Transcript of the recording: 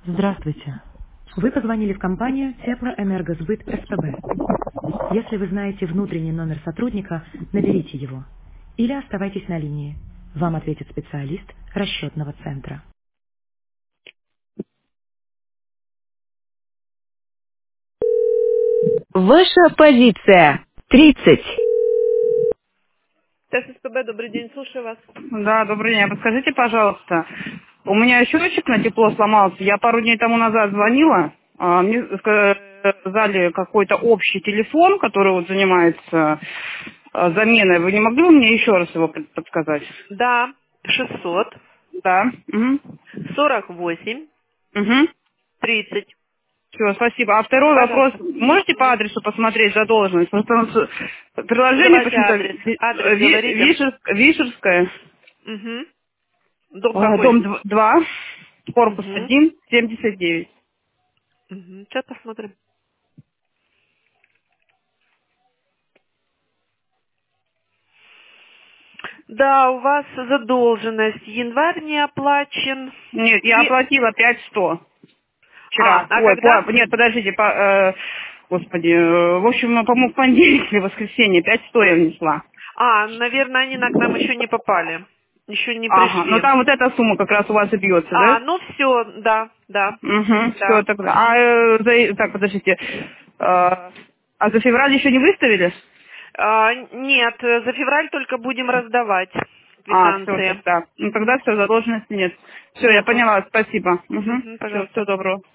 Здравствуйте. Вы позвонили в компанию Теплоэнергосбыт СПБ. Если вы знаете внутренний номер сотрудника, наберите его. Или оставайтесь на линии. Вам ответит специалист расчетного центра. Ваша позиция. 30. ТССПБ, добрый день, слушаю вас. Да, добрый день. Подскажите, пожалуйста, у меня счетчик на тепло сломался. Я пару дней тому назад звонила. Мне сказали какой-то общий телефон, который вот занимается заменой. Вы не могли бы мне еще раз его подсказать? Да, 600, Да. Угу. 48, Угу. 30. Все, спасибо. А второй вопрос. Пожалуйста. Можете по адресу посмотреть задолженность? Потому что приложение Давайте почему-то адрес. Адрес говорите. Вишерская, Угу. Дом какой? дом 2, корпус Угу. 1, 79. Угу. Сейчас посмотрим. Да, у вас задолженность. Январь не оплачен. Нет, я И... оплатила 5100 вчера. А когда? Нет, подождите, господи, в общем, по-моему, в понедельник или воскресенье 5100 я внесла. Наверное, они к нам еще не попали. Еще не Ага, ну пришли. там вот эта сумма как раз у вас и бьется, да? Ну все, да, да, Угу, все да. тогда. Так, подождите, а за февраль еще не выставили? Нет, за февраль только будем раздавать Все квитанции. тогда. Ну тогда все, задолженности нет. Все, я Нету. поняла, спасибо. Угу, Мгм, все пожалуйста. доброго.